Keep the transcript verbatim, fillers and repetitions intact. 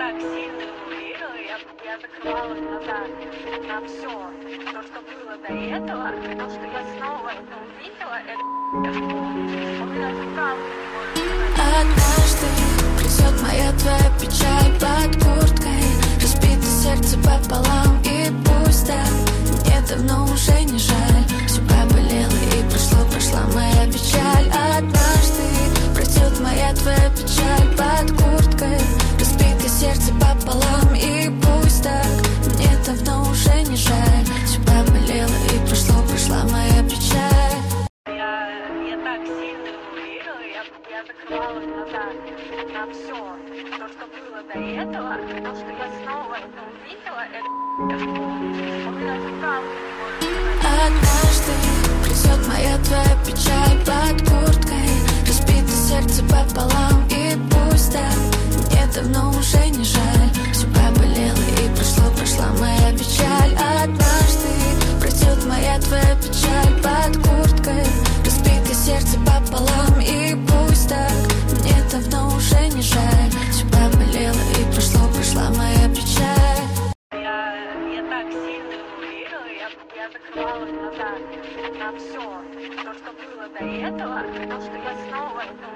так сильно верила, я, я закрывала глаза на все, то, что было до этого, то, что я снова это увидела, это он меня забрал. Однажды придет моя твоя печаль под курткой, разбито сердце пополам, и пусть так, мне давно уже не жаль. Все поболело и прошло, прошла моя печаль. Однажды пройдет моя твоя печаль под курткой, разбито сердце пополам, и пусть так, мне давно уже не жаль. Все поболело и прошло, прошла моя печаль. Я, я так сильно верила, я, я закрывала глаза на все, то, что было до этого, то, что я снова это увидела, это он меня забрал. Однажды придет моя твоя печаль под курткой, разбито сердце пополам, и пусть так, мне давно уже не жаль. Все поболело и прошло, прошла моя печаль. Однажды пройдет моя твоя печаль под курткой, разбито сердце пополам, и пусть так, мне давно уже не жаль. Все поболело и прошло, прошла моя печаль. Я, я так сильно верила, я, я закрывала глаза на все, то, что было до этого, то, что я снова это